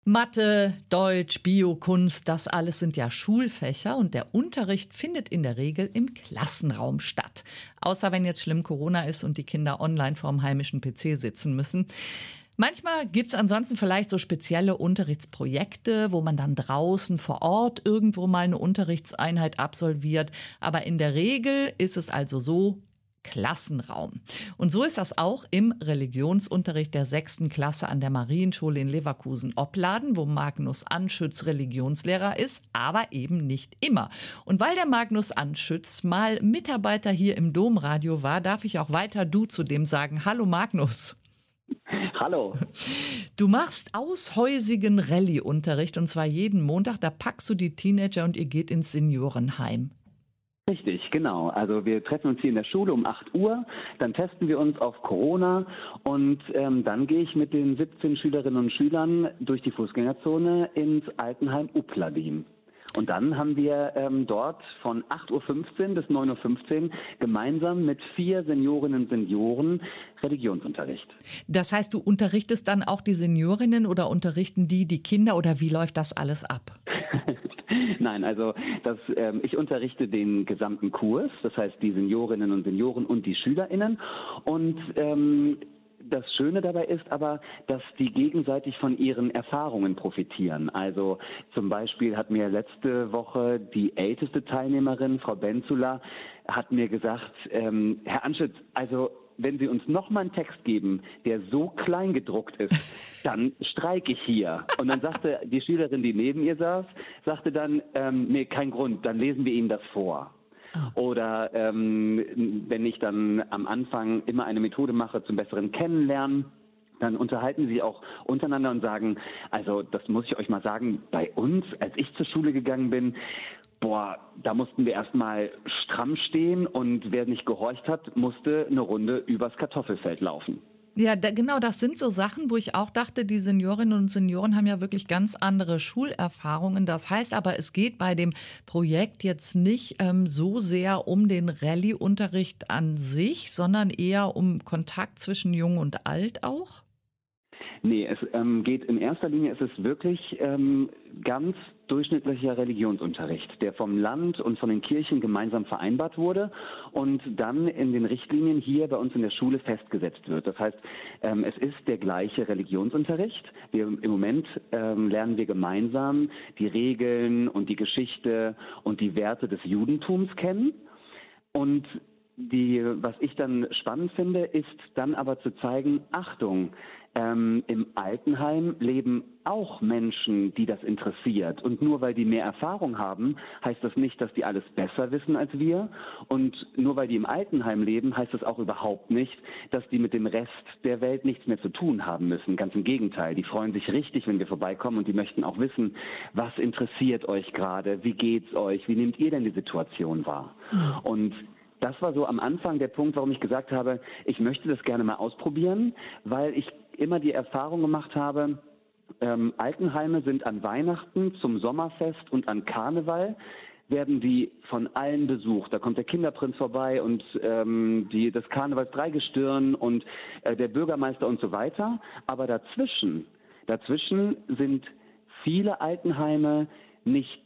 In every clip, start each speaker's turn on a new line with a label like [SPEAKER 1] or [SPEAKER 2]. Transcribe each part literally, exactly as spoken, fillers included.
[SPEAKER 1] Mathe, Deutsch, Bio, Kunst, das alles sind ja Schulfächer und der Unterricht findet in der Regel im Klassenraum statt. Außer wenn jetzt schlimm Corona ist und die Kinder online vorm heimischen P C sitzen müssen. Manchmal gibt es ansonsten vielleicht so spezielle Unterrichtsprojekte, wo man dann draußen vor Ort irgendwo mal eine Unterrichtseinheit absolviert. Aber in der Regel ist es also so, Klassenraum. Und so ist das auch im Religionsunterricht der sechsten Klasse an der Marienschule in Leverkusen-Opladen, wo Magnus Anschütz Religionslehrer ist, aber eben nicht immer. Und weil der Magnus Anschütz mal Mitarbeiter hier im Domradio war, darf ich auch weiter du zu dem sagen. Hallo Magnus.
[SPEAKER 2] Hallo.
[SPEAKER 1] Du machst aushäusigen Rallye-Unterricht und zwar jeden Montag. Da packst du die Teenager und ihr geht ins Seniorenheim.
[SPEAKER 2] Richtig, genau. Also wir treffen uns hier in der Schule um acht Uhr, dann testen wir uns auf Corona und ähm, dann gehe ich mit den siebzehn Schülerinnen und Schülern durch die Fußgängerzone ins Altenheim Upladin. Und dann haben wir ähm, dort von acht Uhr fünfzehn bis neun Uhr fünfzehn gemeinsam mit vier Seniorinnen und Senioren Religionsunterricht.
[SPEAKER 1] Das heißt, du unterrichtest dann auch die Seniorinnen oder unterrichten die die Kinder oder wie läuft das alles ab?
[SPEAKER 2] Nein, also das, ähm, ich unterrichte den gesamten Kurs, das heißt die Seniorinnen und Senioren und die SchülerInnen und ähm, das Schöne dabei ist aber, dass die gegenseitig von ihren Erfahrungen profitieren. Also zum Beispiel hat mir letzte Woche die älteste Teilnehmerin, Frau Benzula, hat mir gesagt, ähm, Herr Anschütz, also wenn Sie uns noch mal einen Text geben, der so klein gedruckt ist, dann streike ich hier. Und dann sagte die Schülerin, die neben ihr saß, sagte dann, ähm, nee, kein Grund, dann lesen wir Ihnen das vor. Oh. Oder ähm, wenn ich dann am Anfang immer eine Methode mache zum besseren Kennenlernen, dann unterhalten sie auch untereinander und sagen, also das muss ich euch mal sagen, bei uns, als ich zur Schule gegangen bin, boah, da mussten wir erstmal stramm stehen und wer nicht gehorcht hat, musste eine Runde übers Kartoffelfeld laufen.
[SPEAKER 1] Ja, da, genau, das sind so Sachen, wo ich auch dachte, die Seniorinnen und Senioren haben ja wirklich ganz andere Schulerfahrungen. Das heißt aber, es geht bei dem Projekt jetzt nicht ähm, so sehr um den Rallye-Unterricht an sich, sondern eher um Kontakt zwischen Jung und Alt auch?
[SPEAKER 2] Nee, es ähm, geht in erster Linie, es ist wirklich ähm, ganz durchschnittlicher Religionsunterricht, der vom Land und von den Kirchen gemeinsam vereinbart wurde und dann in den Richtlinien hier bei uns in der Schule festgesetzt wird. Das heißt, ähm, es ist der gleiche Religionsunterricht. Wir, im Moment ähm, lernen wir gemeinsam die Regeln und die Geschichte und die Werte des Judentums kennen. Und die, was ich dann spannend finde, ist dann aber zu zeigen, Achtung, Ähm, im Altenheim leben auch Menschen, die das interessiert. Und nur weil die mehr Erfahrung haben, heißt das nicht, dass die alles besser wissen als wir. Und nur weil die im Altenheim leben, heißt das auch überhaupt nicht, dass die mit dem Rest der Welt nichts mehr zu tun haben müssen. Ganz im Gegenteil. Die freuen sich richtig, wenn wir vorbeikommen und die möchten auch wissen, was interessiert euch gerade, wie geht's euch, wie nehmt ihr denn die Situation wahr? Mhm. Und das war so am Anfang der Punkt, warum ich gesagt habe, ich möchte das gerne mal ausprobieren, weil ich immer die Erfahrung gemacht habe, ähm, Altenheime sind an Weihnachten, zum Sommerfest und an Karneval werden die von allen besucht. Da kommt der Kinderprinz vorbei und ähm, die, das Karnevals-Dreigestirn und äh, der Bürgermeister und so weiter. Aber dazwischen, dazwischen sind viele Altenheime nicht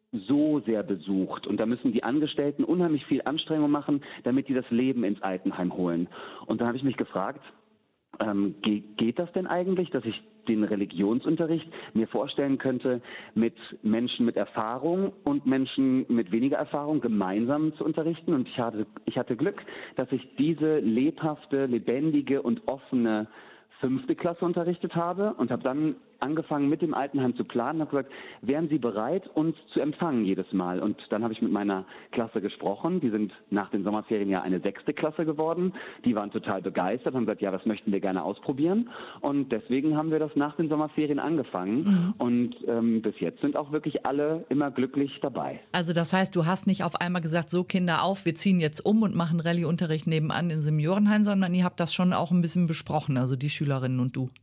[SPEAKER 2] so sehr besucht. Und da müssen die Angestellten unheimlich viel Anstrengung machen, damit die das Leben ins Altenheim holen. Und dann habe ich mich gefragt, ähm, ge- geht das denn eigentlich, dass ich den Religionsunterricht mir vorstellen könnte, mit Menschen mit Erfahrung und Menschen mit weniger Erfahrung gemeinsam zu unterrichten? Und ich hatte, ich hatte Glück, dass ich diese lebhafte, lebendige und offene fünfte Klasse unterrichtet habe und habe dann angefangen mit dem Altenheim zu planen und habe gesagt, wären Sie bereit, uns zu empfangen jedes Mal? Und dann habe ich mit meiner Klasse gesprochen. Die sind nach den Sommerferien ja eine sechste Klasse geworden. Die waren total begeistert und haben gesagt, ja, das möchten wir gerne ausprobieren. Und deswegen haben wir das nach den Sommerferien angefangen. Mhm. Und ähm, bis jetzt sind auch wirklich alle immer glücklich dabei.
[SPEAKER 1] Also das heißt, du hast nicht auf einmal gesagt, so Kinder auf, wir ziehen jetzt um und machen Rallye-Unterricht nebenan in Seniorenheim, sondern ihr habt das schon auch ein bisschen besprochen, also die Schülerinnen und du.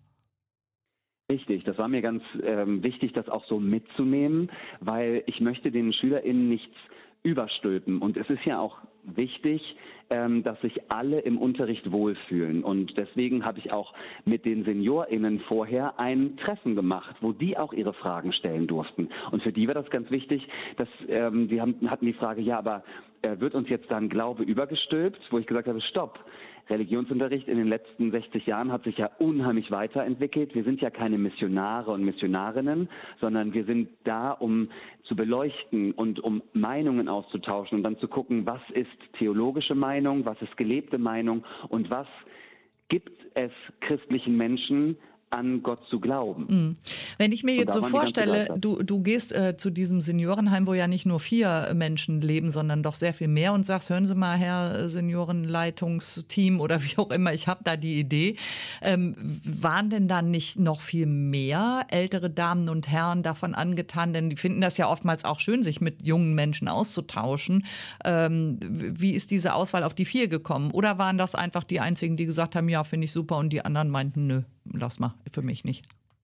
[SPEAKER 2] Richtig, das war mir ganz ähm, wichtig, das auch so mitzunehmen, weil ich möchte den SchülerInnen nichts überstülpen. Und es ist ja auch wichtig, ähm, dass sich alle im Unterricht wohlfühlen. Und deswegen habe ich auch mit den SeniorInnen vorher ein Treffen gemacht, wo die auch ihre Fragen stellen durften. Und für die war das ganz wichtig, dass ähm, die haben, hatten die Frage, ja, aber äh, wird uns jetzt dann Glaube übergestülpt? Wo ich gesagt habe, stopp. Religionsunterricht in den letzten sechzig Jahren hat sich ja unheimlich weiterentwickelt. Wir sind ja keine Missionare und Missionarinnen, sondern wir sind da, um zu beleuchten und um Meinungen auszutauschen und dann zu gucken, was ist theologische Meinung, was ist gelebte Meinung und was gibt es christlichen Menschen an Gott zu glauben.
[SPEAKER 1] Wenn ich mir jetzt so vorstelle, du, du gehst äh, zu diesem Seniorenheim, wo ja nicht nur vier Menschen leben, sondern doch sehr viel mehr und sagst, hören Sie mal, Herr Seniorenleitungsteam oder wie auch immer, ich habe da die Idee. Ähm, waren denn dann nicht noch viel mehr ältere Damen und Herren davon angetan? Denn die finden das ja oftmals auch schön, sich mit jungen Menschen auszutauschen. Ähm, wie ist diese Auswahl auf die vier gekommen? Oder waren das einfach die einzigen, die gesagt haben, ja, finde ich super und die anderen meinten, nö, lass mal, für mich nicht?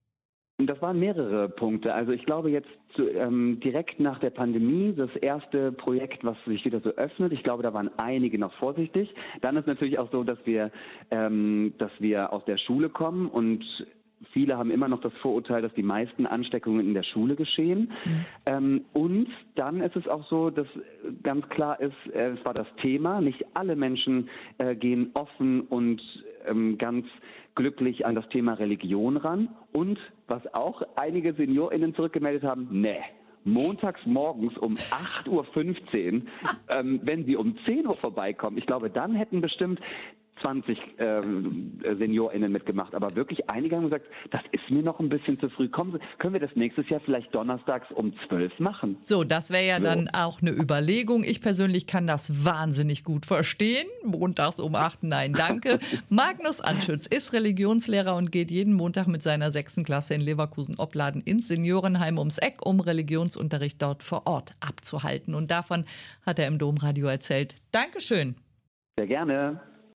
[SPEAKER 2] Das waren mehrere Punkte. Also ich glaube jetzt zu, ähm, direkt nach der Pandemie, das erste Projekt, was sich wieder so öffnet, ich glaube, da waren einige noch vorsichtig. Dann ist natürlich auch so, dass wir, ähm, dass wir aus der Schule kommen und viele haben immer noch das Vorurteil, dass die meisten Ansteckungen in der Schule geschehen. Mhm. Ähm, und dann ist es auch so, dass ganz klar ist, äh, es war das Thema, nicht alle Menschen äh, gehen offen und ähm, ganz glücklich an das Thema Religion ran. Und was auch einige SeniorInnen zurückgemeldet haben, nee, montags morgens um acht Uhr fünfzehn, ähm, wenn sie um zehn Uhr vorbeikommen, ich glaube, dann hätten bestimmt zwanzig ähm, SeniorInnen mitgemacht. Aber wirklich einige haben gesagt, das ist mir noch ein bisschen zu früh. Kommen Sie, können wir das nächstes Jahr vielleicht donnerstags um zwölf machen?
[SPEAKER 1] So, das wäre ja so dann auch eine Überlegung. Ich persönlich kann das wahnsinnig gut verstehen. Montags um acht, nein, danke. Magnus Anschütz ist Religionslehrer und geht jeden Montag mit seiner sechsten Klasse in Leverkusen-Opladen ins Seniorenheim ums Eck, um Religionsunterricht dort vor Ort abzuhalten. Und davon hat er im Domradio erzählt. Dankeschön.
[SPEAKER 2] Sehr gerne.